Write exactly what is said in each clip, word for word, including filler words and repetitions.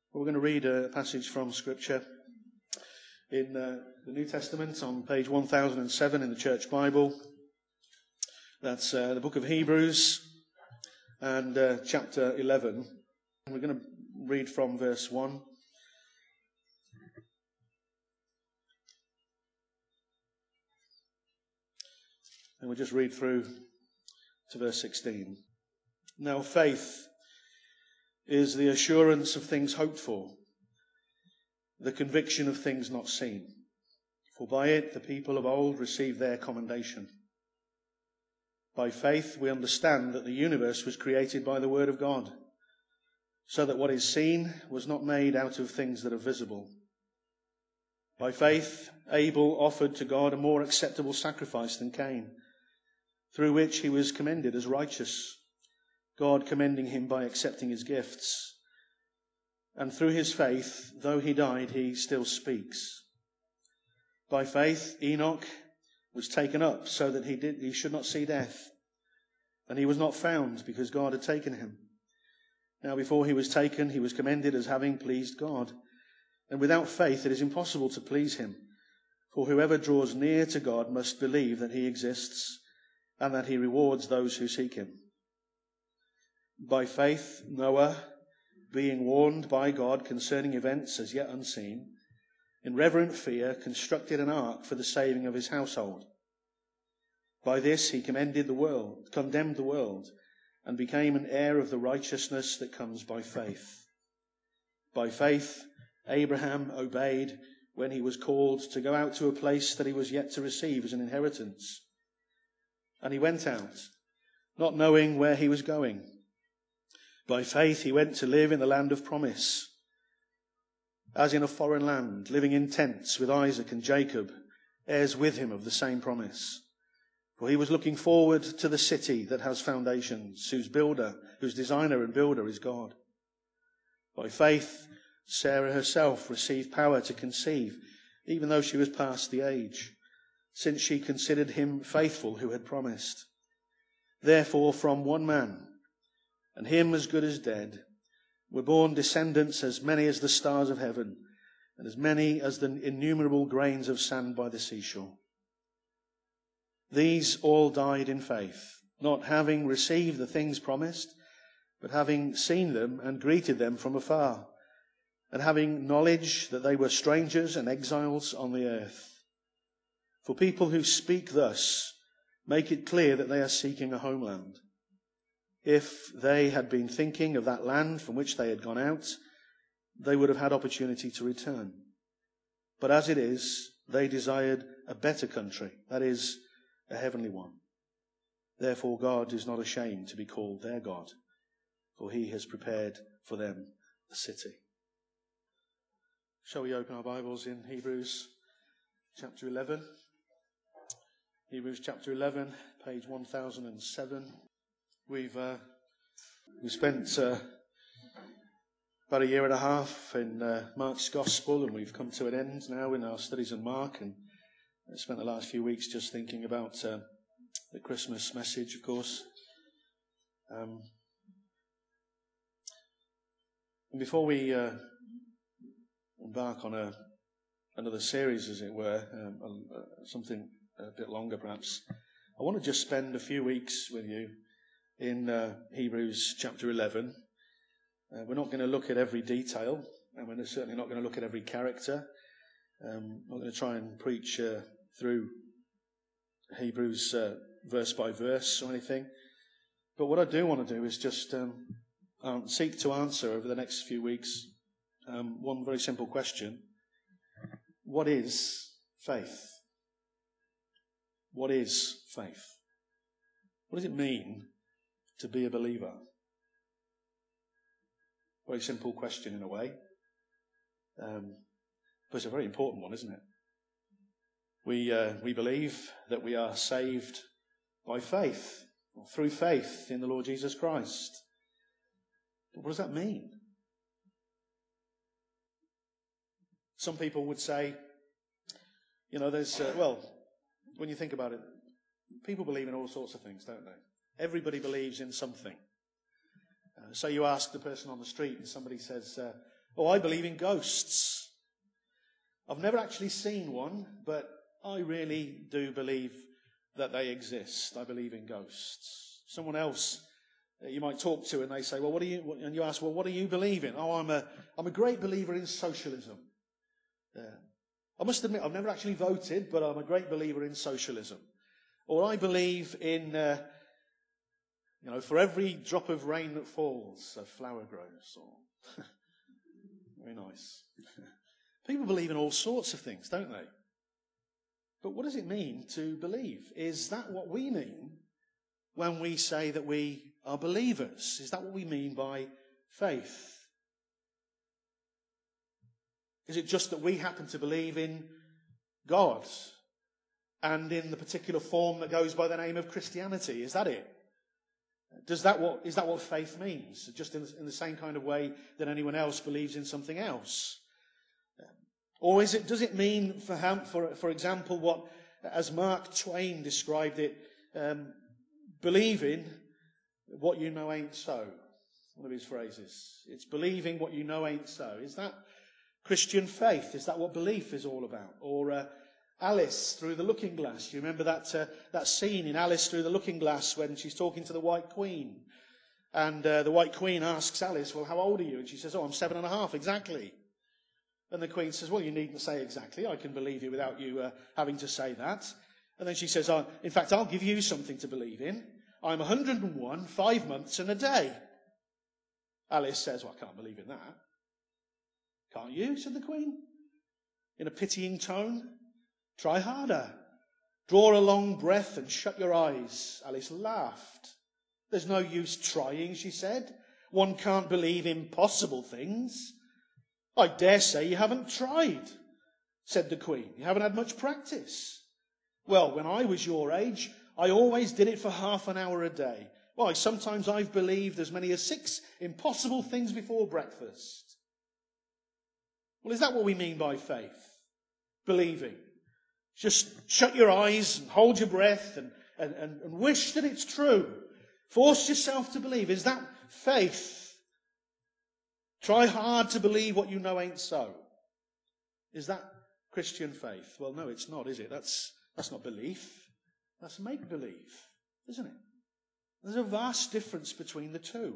We're going to read a passage from Scripture in uh, the New Testament on page one thousand seven in the Church Bible. That's uh, the book of Hebrews and uh, chapter eleven. We're going to read from verse one. And we'll just read through to verse sixteen. Now faith is the assurance of things hoped for, the conviction of things not seen. For by it the people of old received their commendation. By faith we understand that the universe was created by the word of God, so that what is seen was not made out of things that are visible. By faith Abel offered to God a more acceptable sacrifice than Cain, through which he was commended as righteous, God commending him by accepting his gifts. And through his faith, though he died, he still speaks. By faith Enoch was taken up so that he did he should not see death, and he was not found because God had taken him. Now before he was taken, he was commended as having pleased God. And without faith it is impossible to please him, for whoever draws near to God must believe that he exists, and that he rewards those who seek him. By faith Noah, being warned by God concerning events as yet unseen, in reverent fear constructed an ark for the saving of his household. By this he commended the world, condemned the world, and became an heir of the righteousness that comes by faith. By faith Abraham obeyed when he was called to go out to a place that he was yet to receive as an inheritance. And he went out, not knowing where he was going. By faith he went to live in the land of promise, as in a foreign land, living in tents with Isaac and Jacob, heirs with him of the same promise. For he was looking forward to the city that has foundations, whose builder, whose designer and builder is God. By faith Sarah herself received power to conceive, even though she was past the age, since she considered him faithful who had promised. Therefore from one man, and him as good as dead, were born descendants as many as the stars of heaven, and as many as the innumerable grains of sand by the seashore. These all died in faith, not having received the things promised, but having seen them and greeted them from afar, and having knowledge that they were strangers and exiles on the earth. For people who speak thus make it clear that they are seeking a homeland. If they had been thinking of that land from which they had gone out, they would have had opportunity to return. But as it is, they desired a better country, that is, a heavenly one. Therefore God is not ashamed to be called their God, for he has prepared for them a city. Shall we open our Bibles in Hebrews chapter eleven? Hebrews chapter eleven, page one thousand seven. We've uh, we spent uh, about a year and a half in uh, Mark's Gospel, and we've come to an end now in our studies on Mark, and I spent the last few weeks just thinking about uh, the Christmas message, of course. Um, and before we uh, embark on a another series, as it were, um, uh, something a bit longer perhaps, I want to just spend a few weeks with you in uh, Hebrews chapter eleven. Uh, we're not going to look at every detail, and we're certainly not going to look at every character. Um, I'm not going to try and preach uh, through Hebrews uh, verse by verse or anything. But what I do want to do is just um, um, seek to answer over the next few weeks um, one very simple question. What is faith? What is faith? What does it mean to be a believer? Very simple question in a way. Um, but it's a very important one, isn't it? We uh, we believe that we are saved by faith, or through faith in the Lord Jesus Christ. But what does that mean? Some people would say, you know, there's, uh, well, when you think about it, people believe in all sorts of things, don't they? Everybody believes in something. Uh, so you ask the person on the street and somebody says, uh, Oh, I believe in ghosts. I've never actually seen one, but I really do believe that they exist. I believe in ghosts. Someone else you might talk to and they say, well, what do you, and you ask, well, what do you believe in? Oh, I'm a, I'm a great believer in socialism. Yeah. I must admit, I've never actually voted, but I'm a great believer in socialism. Or I believe in, uh, you know, for every drop of rain that falls, a flower grows. Or very nice. People believe in all sorts of things, don't they? But what does it mean to believe? Is that what we mean when we say that we are believers? Is that what we mean by faith? Is it just that we happen to believe in God and in the particular form that goes by the name of Christianity? Is that it? Does that what, is that what faith means? Just in, in the same kind of way that anyone else believes in something else? Or is it, does it mean, for, for, for example, what, as Mark Twain described it, um, believing what you know ain't so? One of his phrases. It's believing what you know ain't so. Is that Christian faith? Is that what belief is all about? Or uh, Alice through the looking glass. You remember that uh, that scene in Alice through the looking glass when she's talking to the White Queen? And uh, the White Queen asks Alice, well, how old are you? And she says, oh, I'm seven and a half, exactly. And the Queen says, well, you needn't say exactly. I can believe you without you uh, having to say that. And then she says, oh, in fact, I'll give you something to believe in. I'm one hundred and one, five months and a day. Alice says, well, I can't believe in that. Can't you? Said the Queen, in a pitying tone. Try harder. Draw a long breath and shut your eyes. Alice laughed. There's no use trying, she said. One can't believe impossible things. I dare say you haven't tried, said the Queen. You haven't had much practice. Well, when I was your age, I always did it for half an hour a day. Why, sometimes I've believed as many as six impossible things before breakfast. Well, is that what we mean by faith? Believing. Just shut your eyes and hold your breath and, and, and, and wish that it's true. Force yourself to believe. Is that faith? Try hard to believe what you know ain't so. Is that Christian faith? Well, no, it's not, is it? That's, that's not belief. That's make-believe, isn't it? There's a vast difference between the two.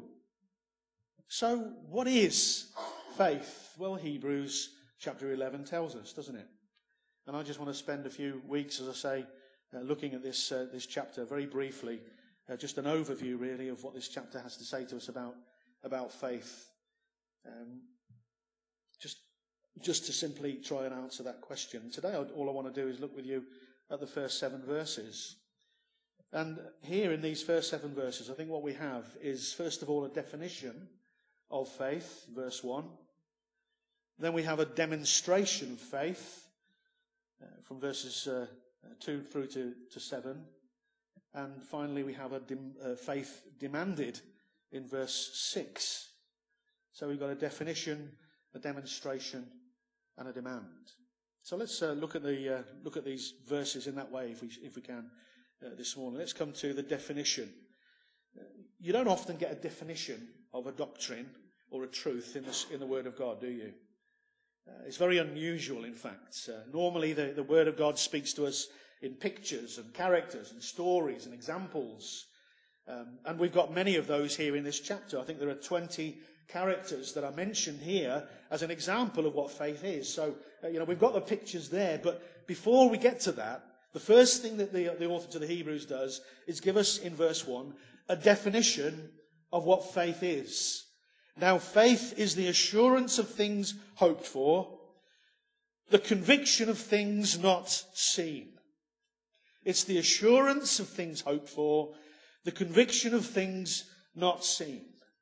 So, what is faith? Well, Hebrews chapter eleven tells us, doesn't it? And I just want to spend a few weeks, as I say, uh, looking at this uh, this chapter very briefly. Uh, just an overview, really, of what this chapter has to say to us about, about faith. Um, just, just to simply try and answer that question. Today, all I want to do is look with you at the first seven verses. And here in these first seven verses, I think what we have is, first of all, a definition of faith, verse one. Then we have a demonstration of faith, uh, from verses uh, two through to, to seven. And finally, we have a dem- uh, faith demanded in verse six. So we've got a definition, a demonstration, and a demand. So let's uh, look at the uh, look at these verses in that way, if we if we can, uh, this morning. Let's come to the definition. Uh, you don't often get a definition of a doctrine or a truth in the in the Word of God, do you? Uh, it's very unusual, in fact. Uh, normally, the, the Word of God speaks to us in pictures and characters and stories and examples, um, and we've got many of those here in this chapter. I think there are twenty characters that are mentioned here as an example of what faith is. So, uh, you know, we've got the pictures there, but before we get to that, the first thing that the, the author to the Hebrews does is give us, in verse one, a definition of what faith is. Now, faith is the assurance of things hoped for, the conviction of things not seen. It's the assurance of things hoped for, the conviction of things not seen.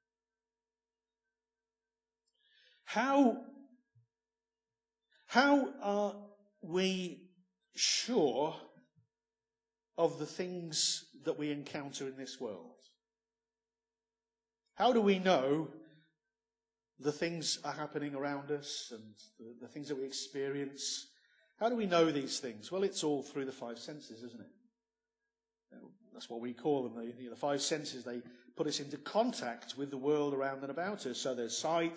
How, how are we sure of the things that we encounter in this world? How do we know the things are happening around us and the, the things that we experience? How do we know these things? Well, it's all through the five senses, isn't it? That's what we call them. The, the five senses, they put us into contact with the world around and about us. So there's sight,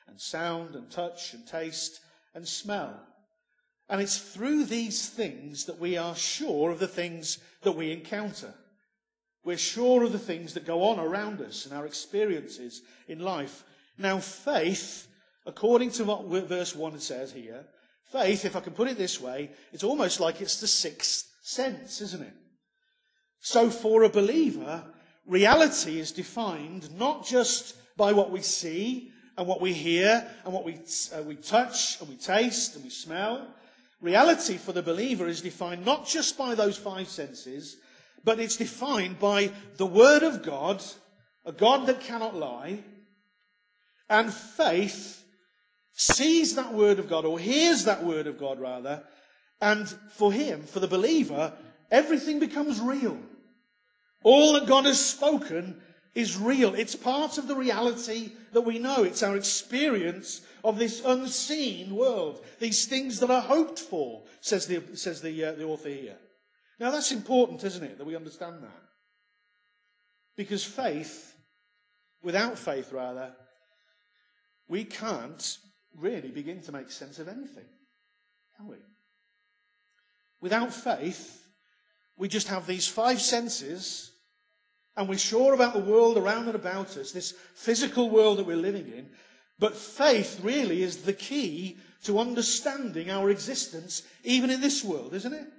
and sound and touch and taste and smell. And it's through these things that we are sure of the things that we encounter. We're sure of the things that go on around us and our experiences in life. Now, faith, according to what verse one says here, faith, if I can put it this way, it's almost like it's the sixth sense, isn't it? So for a believer, reality is defined not just by what we see and what we hear and what we, uh, we touch and we taste and we smell. Reality for the believer is defined not just by those five senses, but it's defined by the Word of God, a God that cannot lie. And faith sees that Word of God, or hears that Word of God rather, and for him, for the believer, everything becomes real. All that God has spoken is real. It's part of the reality that we know. It's our experience of this unseen world. These things that are hoped for, says the, says the, uh, the author here. Now that's important, isn't it, that we understand that? Because faith, without faith rather, we can't really begin to make sense of anything, can we? Without faith, we just have these five senses, and we're sure about the world around and about us, this physical world that we're living in. But faith really is the key to understanding our existence, even in this world, isn't it?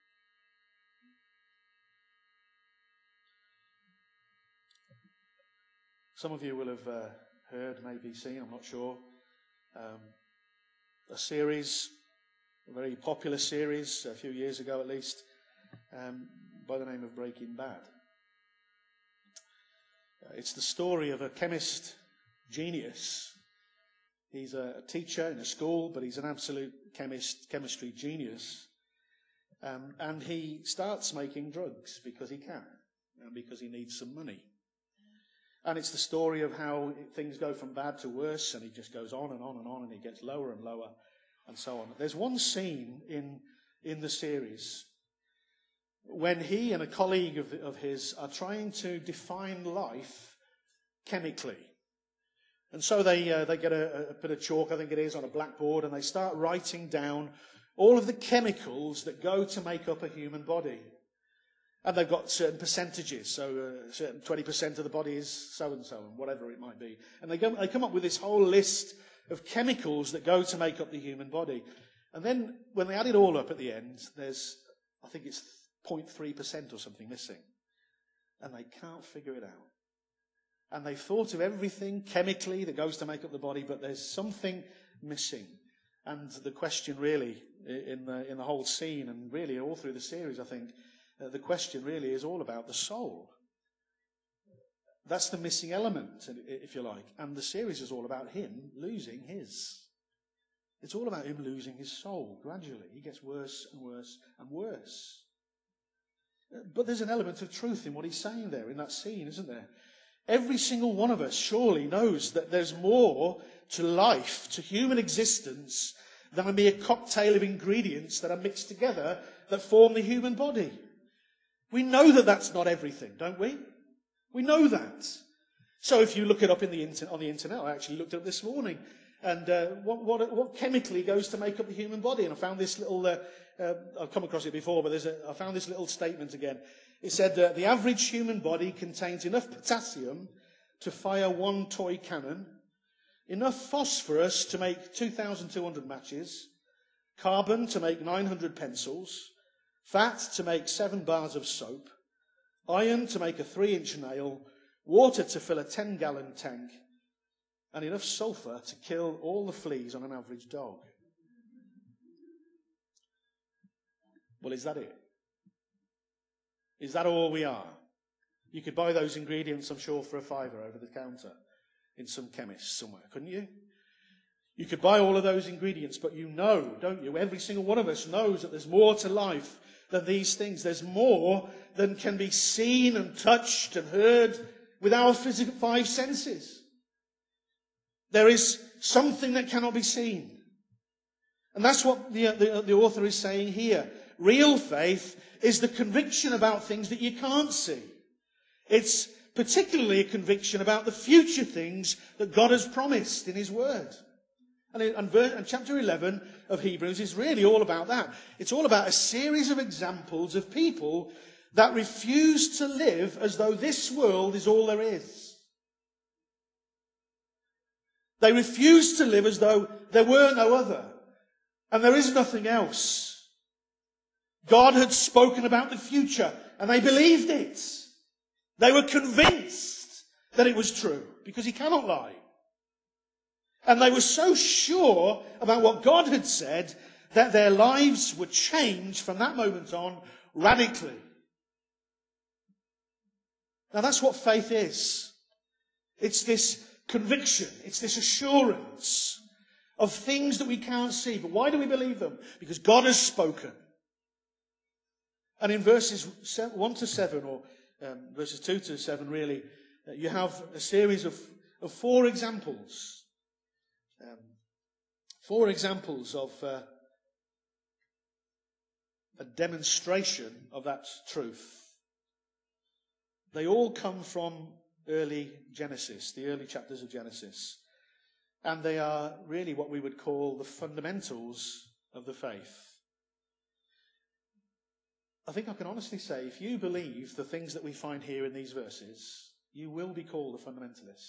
Some of you will have uh, heard, maybe seen, I'm not sure, um, a series, a very popular series, a few years ago at least, um, by the name of Breaking Bad. Uh, it's the story of a chemist genius. He's a teacher in a school, but he's an absolute chemist, chemistry genius. Um, and he starts making drugs because he can, and because he needs some money. And it's the story of how things go from bad to worse, and he just goes on and on and on, and he gets lower and lower, and so on. There's one scene in in the series when he and a colleague of, of his are trying to define life chemically. And so they uh, they get a, a bit of chalk, I think it is, on a blackboard, and they start writing down all of the chemicals that go to make up a human body. And they've got certain percentages, so uh, certain twenty percent of the body is so-and-so, and whatever it might be. And they, go, they come up with this whole list of chemicals that go to make up the human body. And then when they add it all up at the end, there's, I think it's zero point three percent or something missing. And they can't figure it out. And they've thought of everything chemically that goes to make up the body, but there's something missing. And the question really, in the, in the whole scene, and really all through the series, I think, Uh, the question really is all about the soul. That's the missing element, if you like. And the series is all about him losing his. It's all about him losing his soul gradually. He gets worse and worse and worse. But there's an element of truth in what he's saying there in that scene, isn't there? Every single one of us surely knows that there's more to life, to human existence, than a mere cocktail of ingredients that are mixed together that form the human body. We know that that's not everything, don't we? We know that. So if you look it up in the inter- on the internet, I actually looked it up this morning, and uh, what, what, what chemically goes to make up the human body? And I found this little, uh, uh, I've come across it before, but there's a, I found this little statement again. It said, uh, the average human body contains enough potassium to fire one toy cannon, enough phosphorus to make two thousand two hundred matches, carbon to make nine hundred pencils, fat to make seven bars of soap, iron to make a three-inch nail, water to fill a ten-gallon tank, and enough sulfur to kill all the fleas on an average dog. Well, is that it? Is that all we are? You could buy those ingredients, I'm sure, for a fiver over the counter in some chemist somewhere, couldn't you? You could buy all of those ingredients, but you know, don't you? Every single one of us knows that there's more to life than these things. There's more than can be seen and touched and heard with our physical five senses. There is something that cannot be seen. And that's what the, the, the author is saying here. Real faith is the conviction about things that you can't see. It's particularly a conviction about the future things that God has promised in his word. And, in, and, verse, and chapter eleven of Hebrews is really all about that. It's all about a series of examples of people that refuse to live as though this world is all there is. They refuse to live as though there were no other, and there is nothing else. God had spoken about the future, and they believed it. They were convinced that it was true, because he cannot lie. And they were so sure about what God had said that their lives would change from that moment on radically. Now that's what faith is. It's this conviction. It's this assurance of things that we can't see. But why do we believe them? Because God has spoken. And in verses one to seven, or um, verses two to seven really, uh, you have a series of, of four examples. Um, four examples of uh, a demonstration of that truth. They all come from early Genesis, the early chapters of Genesis. And they are really what we would call the fundamentals of the faith. I think I can honestly say, if you believe the things that we find here in these verses, you will be called a fundamentalist.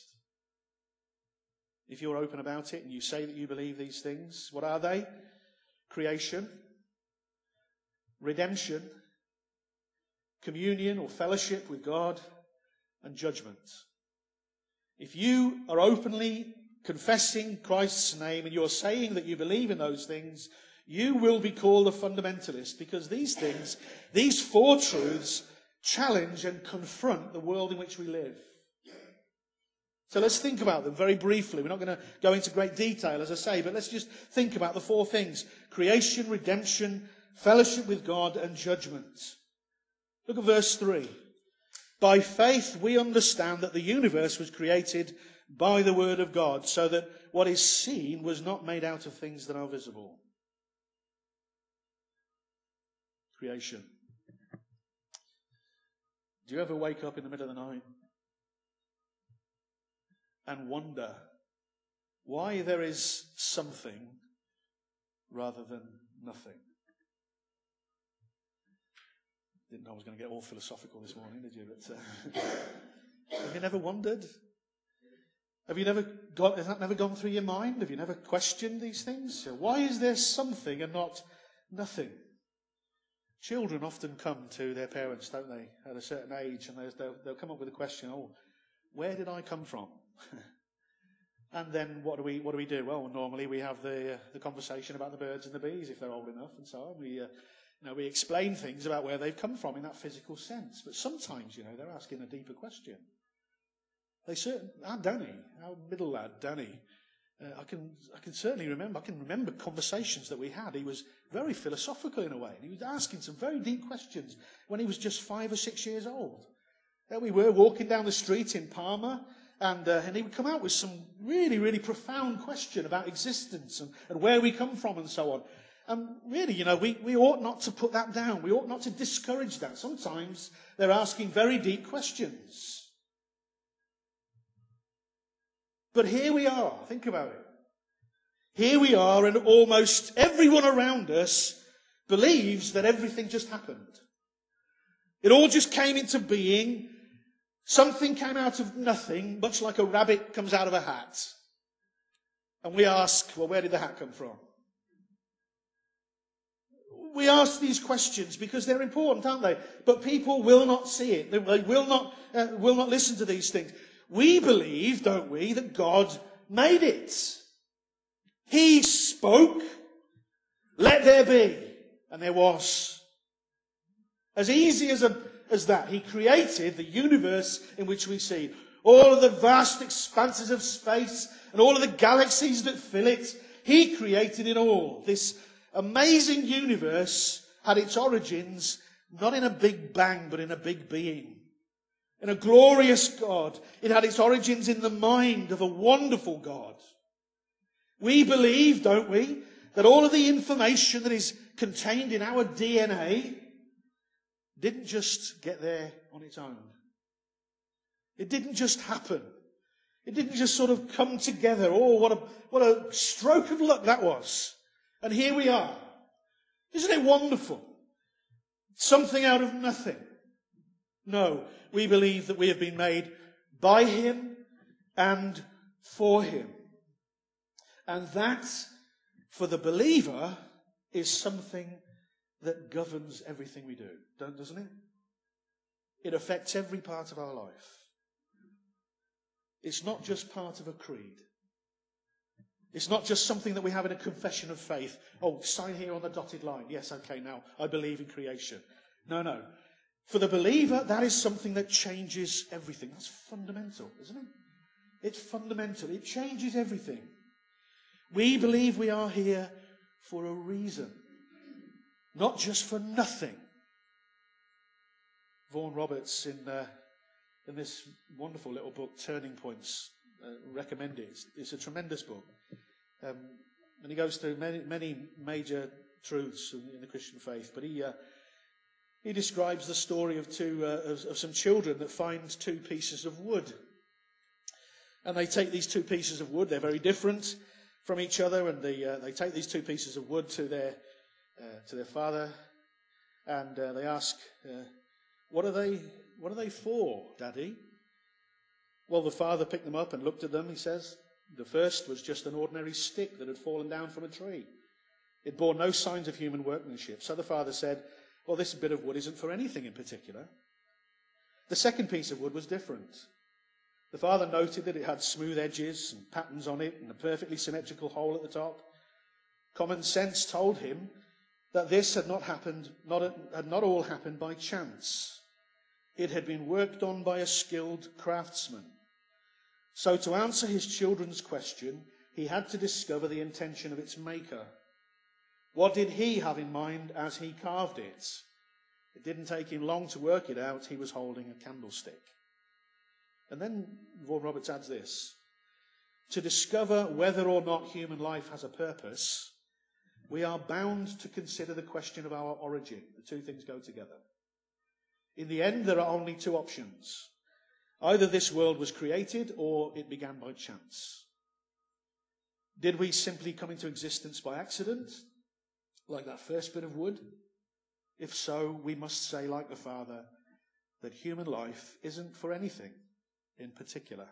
If you're open about it and you say that you believe these things, what are they? Creation, redemption, communion or fellowship with God, and judgment. If you are openly confessing Christ's name and you're saying that you believe in those things, you will be called a fundamentalist, because these things, these four truths, challenge and confront the world in which we live. So let's think about them very briefly. We're not going to go into great detail, as I say, but let's just think about the four things: creation, redemption, fellowship with God, and judgment. Look at verse three. By faith we understand that the universe was created by the word of God, so that what is seen was not made out of things that are visible. Creation. Do you ever wake up in the middle of the night and wonder why there is something rather than nothing? Didn't know I was going to get all philosophical this morning, did you? But uh, have you never wondered? Have you never got, has that never gone through your mind? Have you never questioned these things? Why is there something and not nothing? Children often come to their parents, don't they, at a certain age, and they'll, they'll come up with a question, oh, where did I come from? And then what do we what do we do? Well, normally we have the uh, the conversation about the birds and the bees, if they're old enough, and so on. We, uh, you know, we explain things about where they've come from in that physical sense. But sometimes, you know, they're asking a deeper question. They certain, our Danny, our middle lad, Danny, uh, I can I can certainly remember. I can remember conversations that we had. He was very philosophical in a way. He was asking some very deep questions when he was just five or six years old. There we were walking down the street in Parma, and uh, and he would come out with some really, really profound question about existence and, and where we come from and so on. And really, you know, we, we ought not to put that down. We ought not to discourage that. Sometimes they're asking very deep questions. But here we are. Think about it. Here we are, and almost everyone around us believes that everything just happened. It all just came into being. Something came out of nothing, much like a rabbit comes out of a hat. And we ask, well, where did the hat come from? We ask these questions because they're important, aren't they? But people will not see it. They will not, uh, will not listen to these things. We believe, don't we, that God made it. He spoke, let there be, and there was. As easy as, a, as that, he created the universe in which we see. All of the vast expanses of space and all of the galaxies that fill it. He created it all. This amazing universe had its origins not in a big bang, but in a big being. In a glorious God. It had its origins in the mind of a wonderful God. We believe, don't we, that all of the information that is contained in our D N A didn't just get there on its own. It didn't just happen. It didn't just sort of come together. Oh, what a, what a stroke of luck that was. And here we are. Isn't it wonderful? Something out of nothing. No, we believe that we have been made by him and for him. And that, for the believer, is something that governs everything we do, doesn't it? It affects every part of our life. It's not just part of a creed. It's not just something that we have in a confession of faith. Oh, sign here on the dotted line. Yes, okay, now I believe in creation. No, no. For the believer, that is something that changes everything. That's fundamental, isn't it? It's fundamental. It changes everything. We believe we are here for a reason, not just for nothing. Vaughan Roberts, in uh, in this wonderful little book, Turning Points, uh, recommend it. It's, it's a tremendous book. Um, and he goes through many, many major truths in, in the Christian faith. But he uh, he describes the story of two uh, of, of some children that find two pieces of wood. And they take these two pieces of wood. They're very different from each other. And they uh, they take these two pieces of wood to their uh, to their father. And uh, they ask, uh, what are they... What are they for, Daddy? Well, the father picked them up and looked at them, he says. The first was just an ordinary stick that had fallen down from a tree. It bore no signs of human workmanship. So the father said, well, this bit of wood isn't for anything in particular. The second piece of wood was different. The father noted that it had smooth edges and patterns on it and a perfectly symmetrical hole at the top. Common sense told him that this had not happened, not, had not all happened by chance. It had been worked on by a skilled craftsman. So to answer his children's question, he had to discover the intention of its maker. What did he have in mind as he carved it? It didn't take him long to work it out. He was holding a candlestick. And then Vaughan Roberts adds this. To discover whether or not human life has a purpose, we are bound to consider the question of our origin. The two things go together. In the end, there are only two options. Either this world was created or it began by chance. Did we simply come into existence by accident, like that first bit of wood? If so, we must say, like the Father, that human life isn't for anything in particular.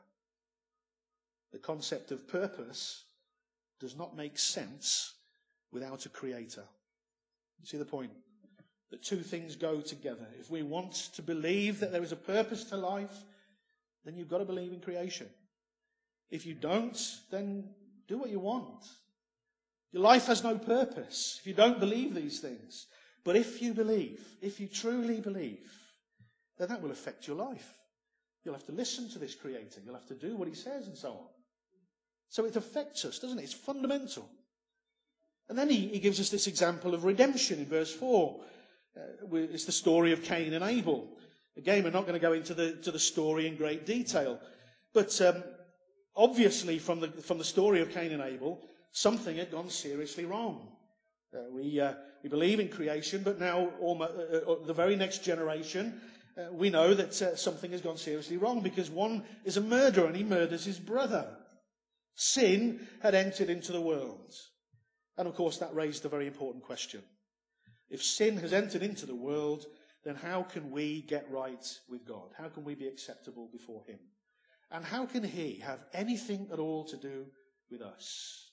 The concept of purpose does not make sense without a creator. You see the point? The two things go together. If we want to believe that there is a purpose to life, then you've got to believe in creation. If you don't, then do what you want. Your life has no purpose if you don't believe these things. But if you believe, if you truly believe, then that will affect your life. You'll have to listen to this Creator. You'll have to do what he says and so on. So it affects us, doesn't it? It's fundamental. And then he, he gives us this example of redemption in verse four. Uh, it's the story of Cain and Abel. Again, we're not going to go into the to the story in great detail. But um, obviously from the from the story of Cain and Abel, something had gone seriously wrong. Uh, we uh, we believe in creation, but now almost, uh, uh, the very next generation, uh, we know that uh, something has gone seriously wrong because one is a murderer and he murders his brother. Sin had entered into the world. And of course that raised a very important question. If sin has entered into the world, then how can we get right with God? How can we be acceptable before him? And how can he have anything at all to do with us?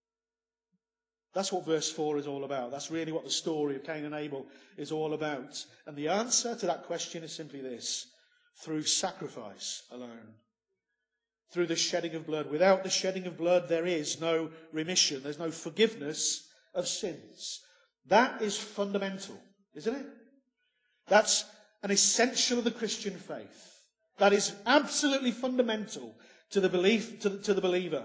That's what verse four is all about. That's really what the story of Cain and Abel is all about. And the answer to that question is simply this: through sacrifice alone. Through the shedding of blood. Without the shedding of blood, there is no remission. There's no forgiveness of sins. That is fundamental, isn't it? That's an essential of the Christian faith. That is absolutely fundamental to the belief, to the, to the believer.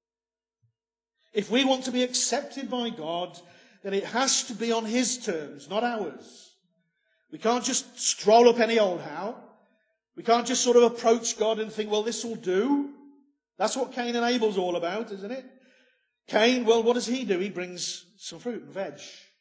If we want to be accepted by God, then it has to be on his terms, not ours. We can't just stroll up any old how. We can't just sort of approach God and think, well, this will do. That's what Cain and Abel's all about, isn't it? Cain, well, what does he do? He brings some fruit and veg.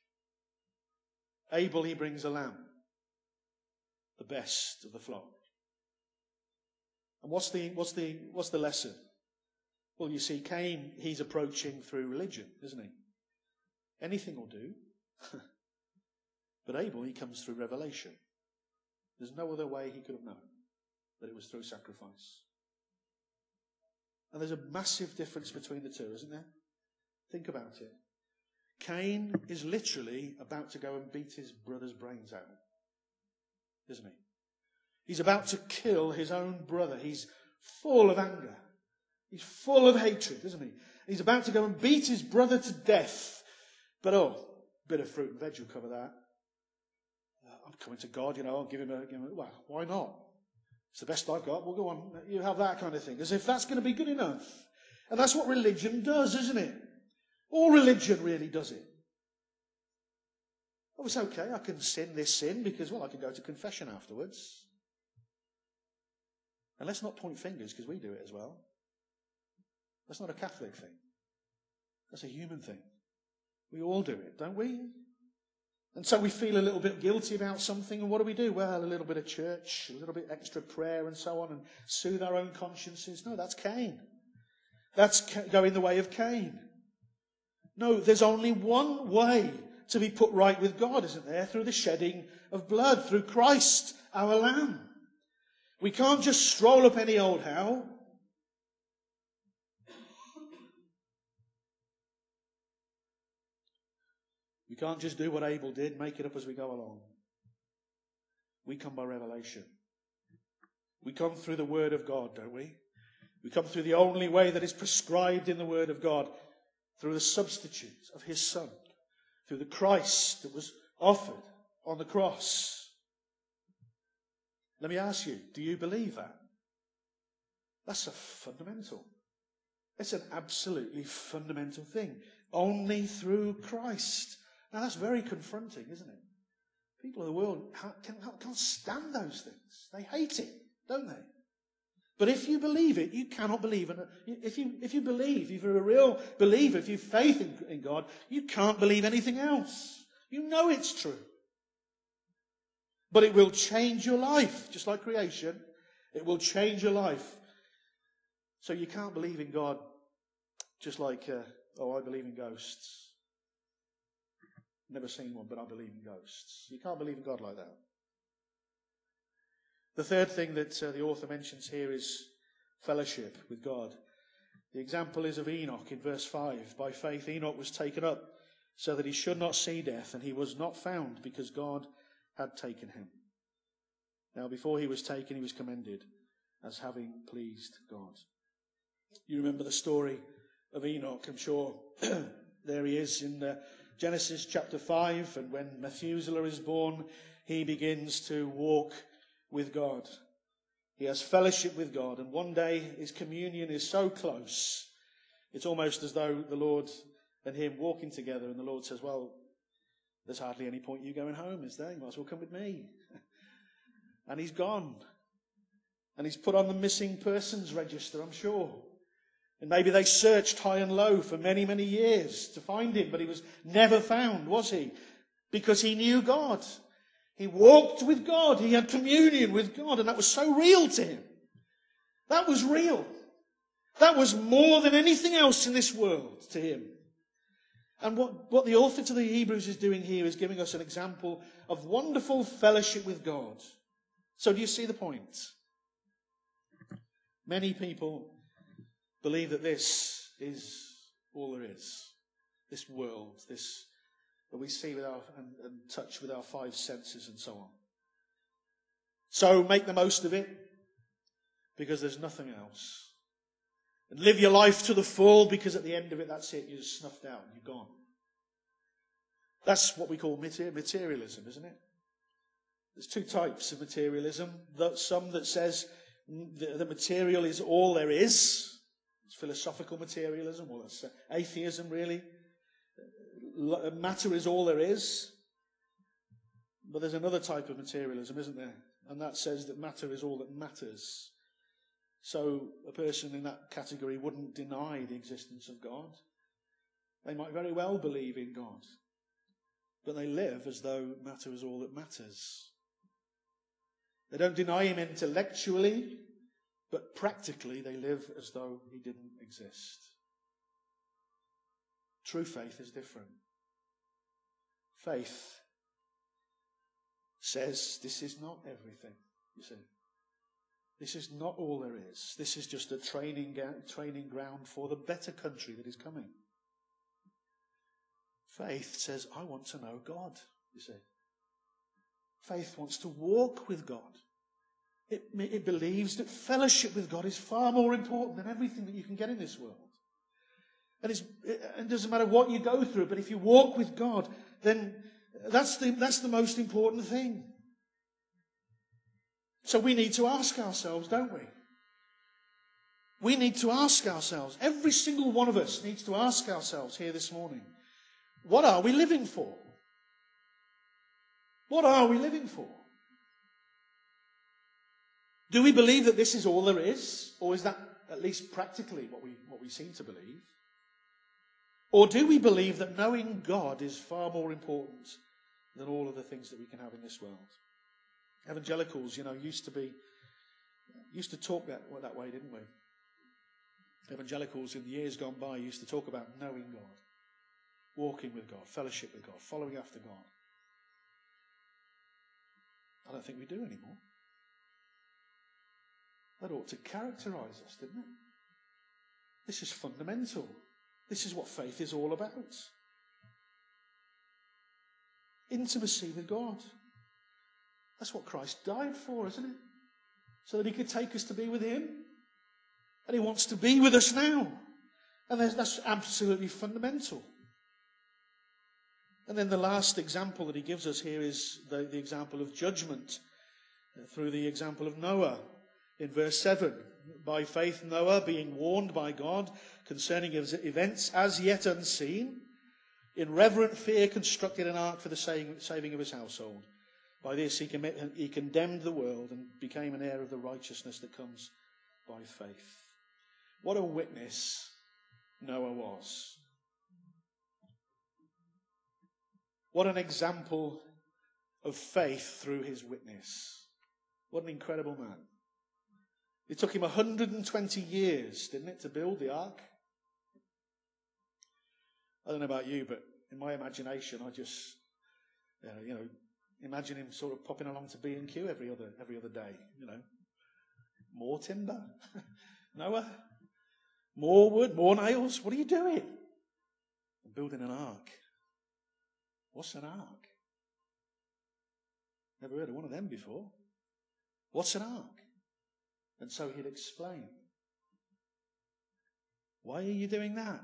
Abel, he brings a lamb, the best of the flock. And what's the, what's the, what's the lesson? Well, you see, Cain, he's approaching through religion, isn't he? Anything will do. But Abel, he comes through revelation. There's no other way he could have known that it was through sacrifice. And there's a massive difference between the two, isn't there? Think about it. Cain is literally about to go and beat his brother's brains out, isn't he? He's about to kill his own brother. He's full of anger. He's full of hatred, isn't he? He's about to go and beat his brother to death. But oh, a bit of fruit and veg will cover that. I'm coming to God, you know, I'll give him a, give him a, well, why not? It's the best I've got. Well, go on, you have that kind of thing. As if that's going to be good enough. And that's what religion does, isn't it? All religion really does it. Oh, it's okay, I can sin this sin because, well, I can go to confession afterwards. And let's not point fingers because we do it as well. That's not a Catholic thing. That's a human thing. We all do it, don't we? And so we feel a little bit guilty about something, and what do we do? Well, a little bit of church, a little bit extra prayer and so on, and soothe our own consciences. No, that's Cain. That's going the way of Cain. No, there's only one way to be put right with God, isn't there? Through the shedding of blood, through Christ, our Lamb. We can't just stroll up any old how. We can't just do what Abel did, make it up as we go along. We come by revelation. We come through the Word of God, don't we? We come through the only way that is prescribed in the Word of God, through the substitute of His Son, through the Christ that was offered on the cross. Let me ask you, do you believe that? That's a fundamental. It's an absolutely fundamental thing. Only through Christ. Now that's very confronting, isn't it? People of the world can't, can't stand those things. They hate it, don't they? But if you believe it, you cannot believe in it. If you, if you believe, if you're a real believer, if you have faith in, in God, you can't believe anything else. You know it's true. But it will change your life, just like creation. It will change your life. So you can't believe in God just like, uh, oh, I believe in ghosts. Never seen one, but I believe in ghosts. You can't believe in God like that. The third thing that uh, the author mentions here is fellowship with God. The example is of Enoch in verse five. By faith Enoch was taken up so that he should not see death, and he was not found because God had taken him. Now before he was taken, he was commended as having pleased God. You remember the story of Enoch, I'm sure. There he is in uh, Genesis chapter five, and when Methuselah is born, he begins to walk with God. He has fellowship with God, and one day his communion is so close, it's almost as though the Lord and him walking together, and the Lord says, well, there's hardly any point you going home, is there? You might as well come with me. And he's gone. And he's put on the missing persons register, I'm sure. And maybe they searched high and low for many, many years to find him, but he was never found, was he? Because he knew God. He walked with God. He had communion with God, and that was so real to him. That was real. That was more than anything else in this world to him. And what, what the author to the Hebrews is doing here is giving us an example of wonderful fellowship with God. So do you see the point? Many people believe that this is all there is. This world, this that we see with our and, and touch with our five senses and so on. So make the most of it, because there's nothing else. And live your life to the full, because at the end of it, that's it. You're snuffed out. You're gone. That's what we call materialism, isn't it? There's two types of materialism. Some that says the material is all there is. It's philosophical materialism, or it's atheism, really. Matter is all there is. But there's another type of materialism, isn't there? And that says that matter is all that matters. So a person in that category wouldn't deny the existence of God. They might very well believe in God, but they live as though matter is all that matters. They don't deny him intellectually, but practically they live as though he didn't exist. True faith is different. Faith says this is not everything, you see. This is not all there is. This is just a training, training ground for the better country that is coming. Faith says, I want to know God, you see. Faith wants to walk with God. It, it believes that fellowship with God is far more important than everything that you can get in this world. And it's, it doesn't matter what you go through, but if you walk with God, then that's the, that's the most important thing. So we need to ask ourselves, don't we? We need to ask ourselves, every single one of us needs to ask ourselves here this morning, what are we living for? What are we living for? Do we believe that this is all there is? Or is that at least practically what we, what we seem to believe? Or do we believe that knowing God is far more important than all of the things that we can have in this world? Evangelicals, you know, used to be, used to talk that, that way, didn't we? Evangelicals in the years gone by used to talk about knowing God, walking with God, fellowship with God, following after God. I don't think we do anymore. That ought to characterize us, didn't it? This is fundamental. This is what faith is all about. Intimacy with God. That's what Christ died for, isn't it? So that he could take us to be with him. And he wants to be with us now. And that's absolutely fundamental. And then the last example that he gives us here is the, the example of judgment through the example of Noah. In verse seven, by faith Noah, being warned by God concerning events as yet unseen, in reverent fear constructed an ark for the saving of his household. By this he, commit, he condemned the world and became an heir of the righteousness that comes by faith. What a witness Noah was. What an example of faith through his witness. What an incredible man. It took him one hundred twenty years, didn't it, to build the ark? I don't know about you, but in my imagination, I just, uh, you know, imagine him sort of popping along to B and Q every other every other day. You know, more timber, Noah, more wood, more nails. What are you doing? I'm building an ark. What's an ark? Never heard of one of them before. What's an ark? And so he'd explain. Why are you doing that?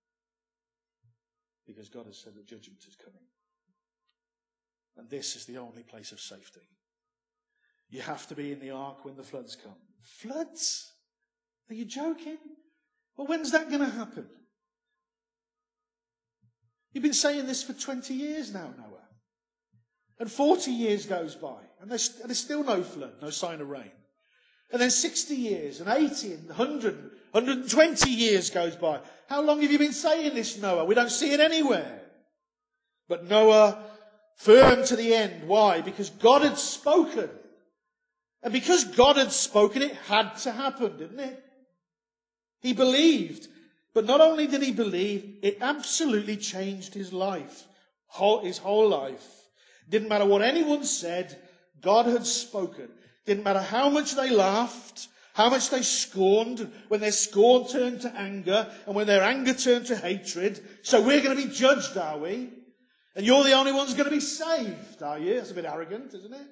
Because God has said that judgment is coming. And this is the only place of safety. You have to be in the ark when the floods come. Floods? Are you joking? Well, when's that going to happen? You've been saying this for twenty years now, Noah. And forty years goes by, and there's, there's still no flood, no sign of rain. And then sixty years, and eighty, and one hundred, one hundred twenty years goes by. How long have you been saying this, Noah? We don't see it anywhere. But Noah, firm to the end. Why? Because God had spoken. And because God had spoken, it had to happen, didn't it? He believed. But not only did he believe, it absolutely changed his life. Whole, his whole life. Didn't matter what anyone said, God had spoken. Didn't matter how much they laughed, how much they scorned, when their scorn turned to anger, and when their anger turned to hatred. So we're going to be judged, are we? And you're the only one's going to be saved, are you? That's a bit arrogant, isn't it?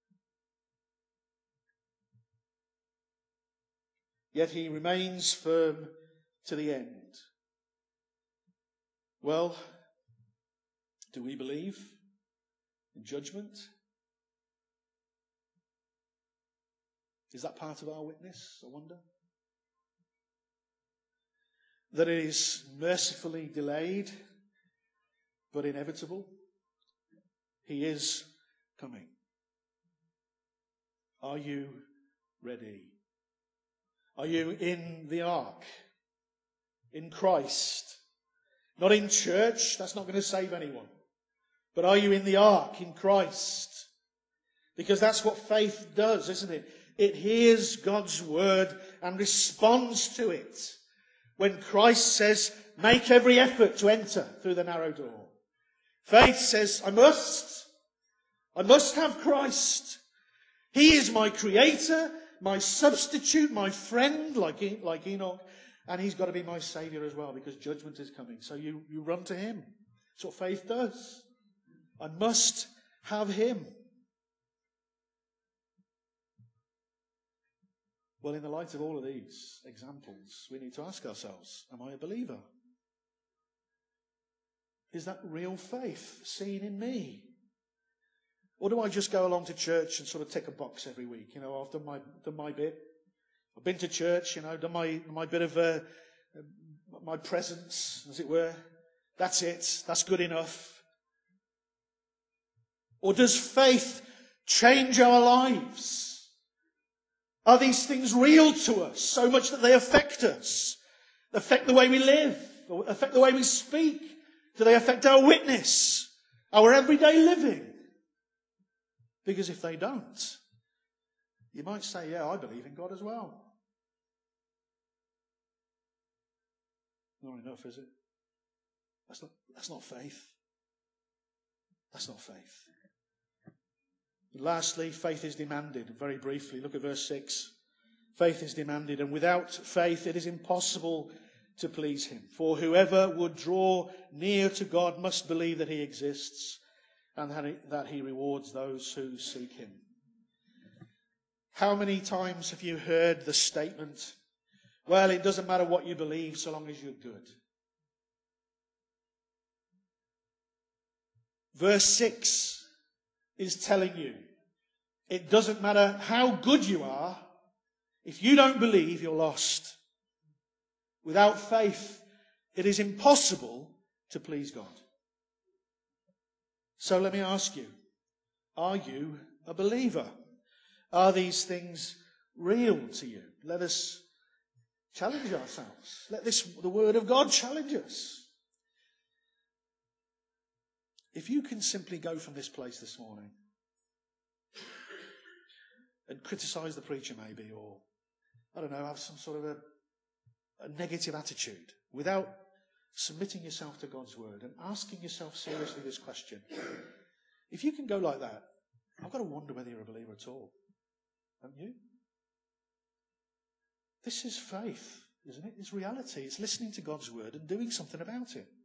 Yet he remains firm to the end. Well, do we believe in judgment? Is that part of our witness, I wonder? That it is mercifully delayed, but inevitable. He is coming. Are you ready? Are you in the ark? In Christ? Not in church, that's not going to save anyone. But are you in the ark, in Christ? Because that's what faith does, isn't it? It hears God's word and responds to it. When Christ says, make every effort to enter through the narrow door. Faith says, I must. I must have Christ. He is my creator, my substitute, my friend, like, like Enoch. And he's got to be my saviour as well, because judgment is coming. So you, you run to him. That's what faith does. I must have him. Well, in the light of all of these examples, we need to ask ourselves, am I a believer? Is that real faith seen in me? Or do I just go along to church and sort of tick a box every week? You know, I've done my, done my bit. I've been to church, you know, done my, my bit of uh, my presence, as it were. That's it. That's good enough. Or does faith change our lives? Are these things real to us so much that they affect us? Affect the way we live? Or affect the way we speak? Do they affect our witness? Our everyday living? Because if they don't, you might say, yeah, I believe in God as well. Not enough, is it? That's not, that's not faith. That's not faith. And lastly, faith is demanded. Very briefly, look at verse six. Faith is demanded, and without faith it is impossible to please him. For whoever would draw near to God must believe that he exists, and that he, that he rewards those who seek him. How many times have you heard the statement, well, it doesn't matter what you believe so long as you're good? Verse six is telling you, it doesn't matter how good you are, if you don't believe, you're lost. Without faith, it is impossible to please God. So let me ask you, are you a believer? Are these things real to you? Let us challenge ourselves. Let this, the Word of God, challenge us. If you can simply go from this place this morning and criticise the preacher maybe, or, I don't know, have some sort of a, a negative attitude without submitting yourself to God's word and asking yourself seriously this question. If you can go like that, I've got to wonder whether you're a believer at all. Haven't you? This is faith, isn't it? It's reality. It's listening to God's word and doing something about it.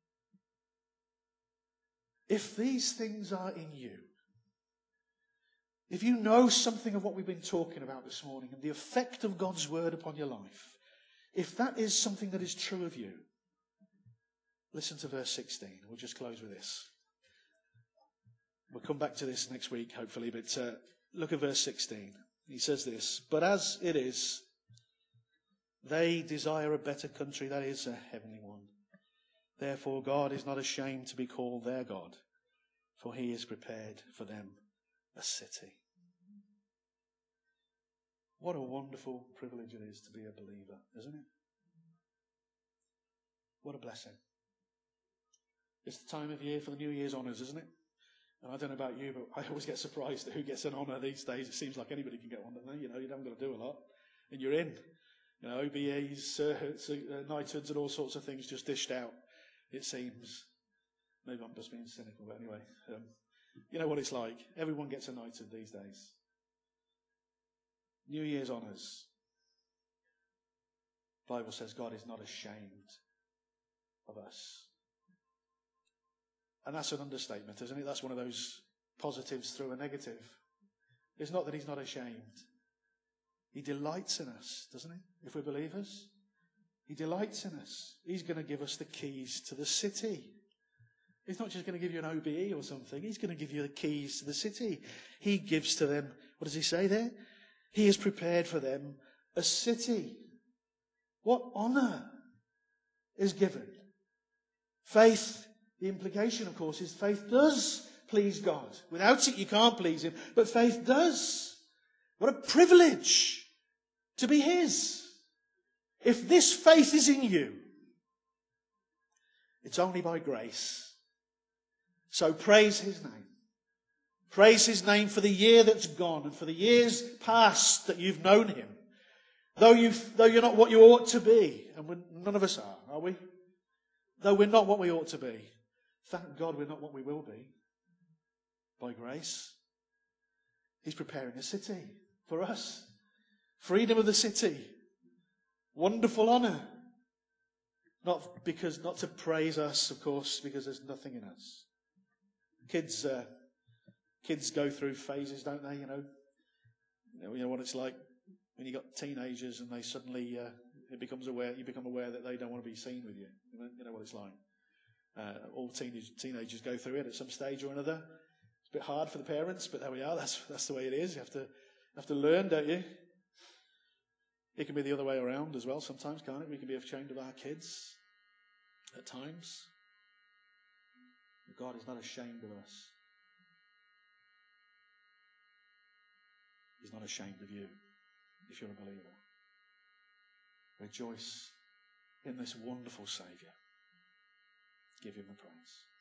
If these things are in you, if you know something of what we've been talking about this morning and the effect of God's word upon your life, if that is something that is true of you, listen to verse sixteen. We'll just close with this. We'll come back to this next week, hopefully, but uh, look at verse sixteen. He says this, but as it is, they desire a better country, that is a heavenly one. Therefore God is not ashamed to be called their God, for he has prepared for them a city. What a wonderful privilege it is to be a believer, isn't it? What a blessing. It's the time of year for the New Year's honours, isn't it? And I don't know about you, but I always get surprised at who gets an honour these days. It seems like anybody can get one, don't they? You know, you haven't got to do a lot, and you're in. You know, O B Es, uh, uh, knighthoods, and all sorts of things just dished out, it seems. Maybe I'm just being cynical, but anyway. Um, you know what it's like. Everyone gets a knighthood these days. New Year's honours. The Bible says God is not ashamed of us. And that's an understatement, isn't it? That's one of those positives through a negative. It's not that he's not ashamed. He delights in us, doesn't he? If we're believers, he delights in us. He's going to give us the keys to the city. He's not just going to give you an O B E or something. He's going to give you the keys to the city. He gives to them, what does he say there? He has prepared for them a city. What honour is given? Faith, the implication, of course, is faith does please God. Without it, you can't please him. But faith does. What a privilege to be his. If this faith is in you, it's only by grace. So praise his name. Praise his name for the year that's gone and for the years past that you've known him. Though, you've, though you're not what you ought to be, and we're, none of us are, are we? Though we're not what we ought to be, thank God we're not what we will be. By grace. He's preparing a city for us. Freedom of the city. Wonderful honour. Not because, not to praise us, of course, because there's nothing in us. Kids, uh, kids go through phases, don't they? You know, you know, you know what it's like when you got teenagers and they suddenly, uh, it becomes aware, you become aware that they don't want to be seen with you. You know, you know what it's like. Uh, all teenage, teenagers go through it at some stage or another. It's a bit hard for the parents, but there we are. That's that's the way it is. You have to have to learn, don't you? It can be the other way around as well sometimes, can't it? We can be ashamed of our kids at times. But God is not ashamed of us. He's not ashamed of you if you're a believer. Rejoice in this wonderful Saviour. Give him the praise.